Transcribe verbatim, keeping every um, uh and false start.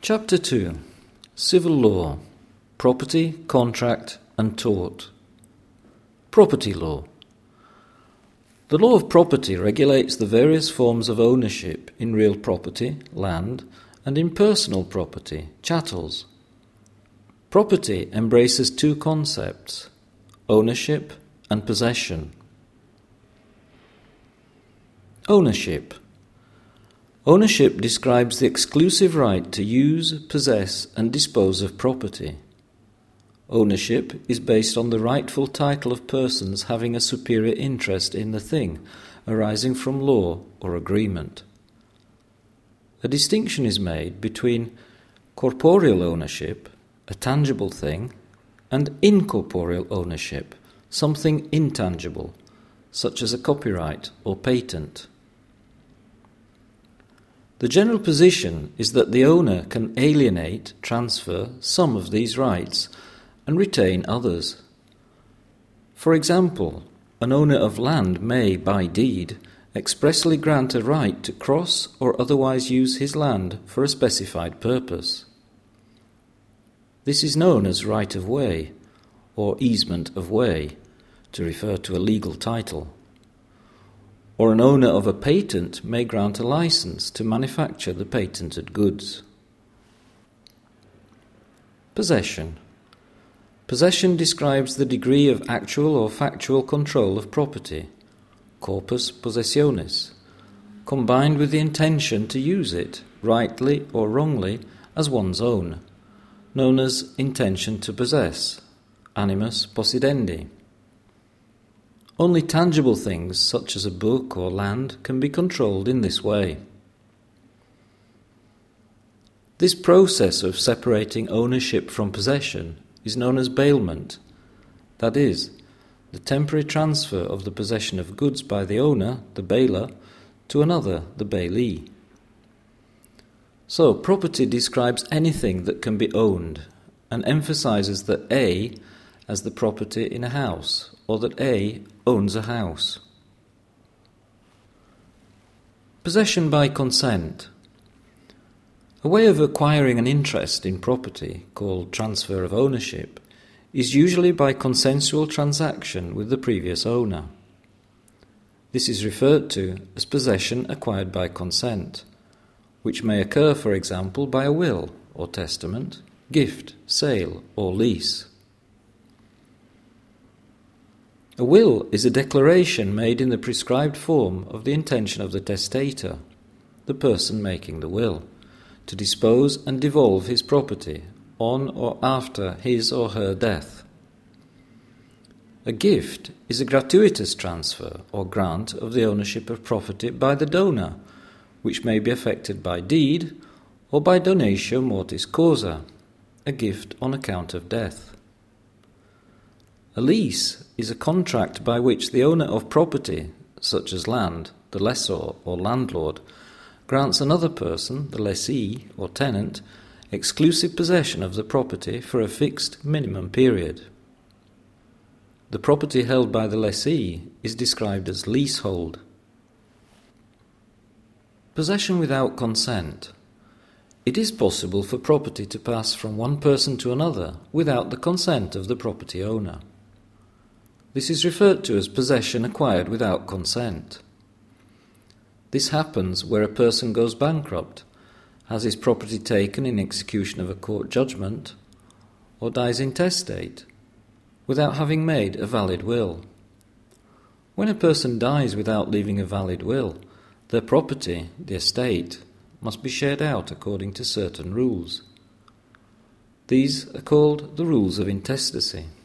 Chapter two. Civil Law. Property, Contract and Tort. Property Law. The law of property regulates the various forms of ownership in real property, land, and in personal property, chattels. Property embraces two concepts, ownership and possession. Ownership. Ownership describes the exclusive right to use, possess, and dispose of property. Ownership is based on the rightful title of persons having a superior interest in the thing, arising from law or agreement. A distinction is made between corporeal ownership, a tangible thing, and incorporeal ownership, something intangible, such as a copyright or patent. The general position is that the owner can alienate, transfer some of these rights and retain others. For example, an owner of land may, by deed, expressly grant a right to cross or otherwise use his land for a specified purpose. This is known as right of way, or easement of way, to refer to a legal title. Or an owner of a patent may grant a license to manufacture the patented goods. Possession. Possession describes the degree of actual or factual control of property, corpus possessionis, combined with the intention to use it, rightly or wrongly, as one's own, known as intention to possess, animus possidendi. Only tangible things, such as a book or land, can be controlled in this way. This process of separating ownership from possession is known as bailment, that is, the temporary transfer of the possession of goods by the owner, the bailer, to another, the bailee. So, property describes anything that can be owned and emphasizes that A as the property in a house, or that A owns a house. Possession by consent. A way of acquiring an interest in property, called transfer of ownership, is usually by consensual transaction with the previous owner. This is referred to as possession acquired by consent, which may occur, for example, by a will or testament, gift, sale, or lease. A will is a declaration made in the prescribed form of the intention of the testator, the person making the will, to dispose and devolve his property on or after his or her death. A gift is a gratuitous transfer or grant of the ownership of property by the donor, which may be effected by deed or by donatio mortis causa, a gift on account of death. A lease is a contract by which the owner of property, such as land, the lessor or landlord, grants another person, the lessee or tenant, exclusive possession of the property for a fixed minimum period. The property held by the lessee is described as leasehold. Possession without consent. It is possible for property to pass from one person to another without the consent of the property owner. This is referred to as possession acquired without consent. This happens where a person goes bankrupt, has his property taken in execution of a court judgment, or dies intestate, without having made a valid will. When a person dies without leaving a valid will, their property, the estate, must be shared out according to certain rules. These are called the rules of intestacy.